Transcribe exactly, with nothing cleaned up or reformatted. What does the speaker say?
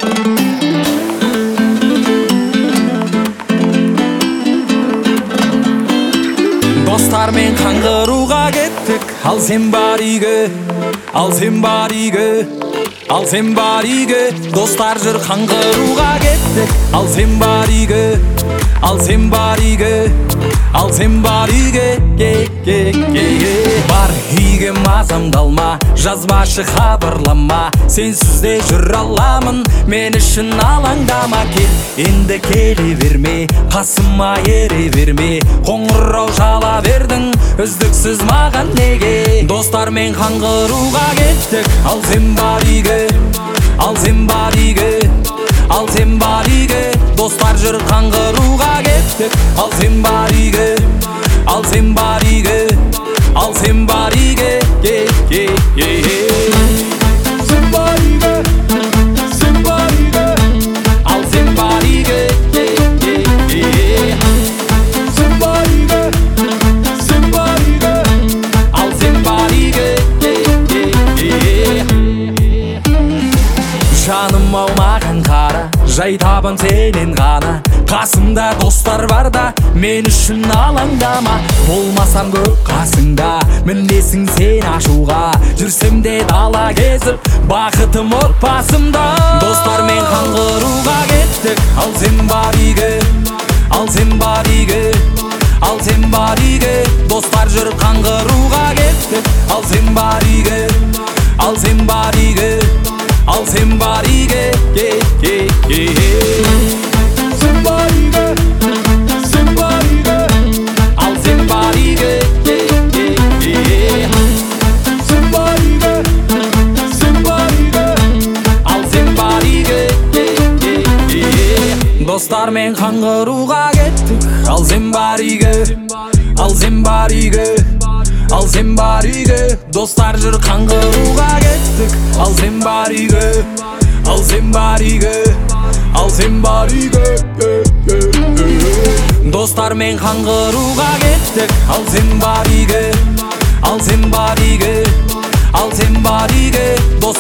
Достармен қаңғыруға кеттік, ал сен бар үйге, ал сен бар үйге, ал сен бар үйге. Достар жүр қаңғыруға кеттік, ал сен бар үйге, ал сен бар үйге, ал сен бар үйге. Ке, ке, ке. Бар үйге мазамдалма, жазбашы хабарлама, сенсіз де жүр аламын, мен үшін алаңдама. Кел, енді келе берме, қасыма ере берме, қоңырау жала бердің, үздіксіз маған неге? Достармен қаңғыруға кеттік, ал сен бар үйге, ал сен бар үйге, ал сен бар үйге. Достар жүр қаңғыруға кеттік, ал сен бар үйге, ал сен бар үйге, ал сен бар үйге. Ке, ке, ке. Сен бар үйге, сен бар үйге, ал сен бар үйге. Ке, ке, ке. Сен бар үйге, сен бар үйге, ал сен бар үйге. Ке, ке, ке. Жаным ау маған қара, жай табын сенен ғана, қасымда достар барда, мен үшін алаңдама. Болмасам көп қасыңда, мінесің сен ашуға, жүрсем де дала кезіп, бақытым отбасымда. Достармен қаңғыруға кеттік, ал сен бар үйге, ал сен бар үйге, ал сен бар үйге. Достар жүр қаңғыруға кеттік, ал сен бар үйге, ал сен бар үйге, ал сен бар үйге. Ке, ке, ке. Сен бар үйге, сен бар үйге, ал сен бар үйге. Ке, ке, ке. Сен бар үйге, сен бар үйге, ал сен бар үйге. Ке, ке, ке. Достармен қаңғыруға кеттік, ал сен бар үйге, ал сен бар үйге, ал сен бар үйге. Достар жүр қаңғыруға кеттік, ал сен бар үйге, ал сен бар үйге, ал сен бар үйге. Достармен қаңғыруға кеттік, ал сен бар үйге, ал сен бар үйге, ал сен бар үйге.